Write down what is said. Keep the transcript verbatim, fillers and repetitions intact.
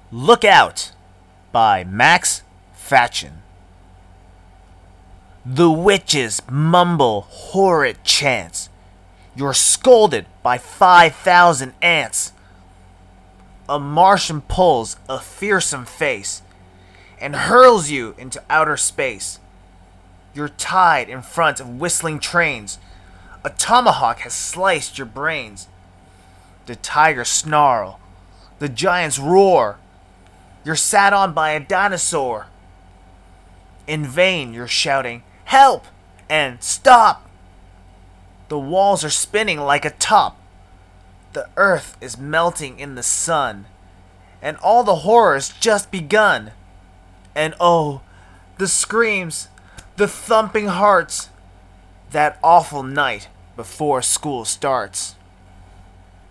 Look Out by Max Fatchen. The witches mumble horrid chants. You're scolded by five thousand ants. A Martian pulls a fearsome face and hurls you into outer space. You're tied in front of whistling trains. A tomahawk has sliced your brains. The tigers snarl. The giants roar. You're sat on by a dinosaur. In vain you're shouting, "Help!" and "Stop!" The walls are spinning like a top. The earth is melting in the sun. And all the horror's just begun. And oh, the screams, the thumping hearts. That awful night before school starts.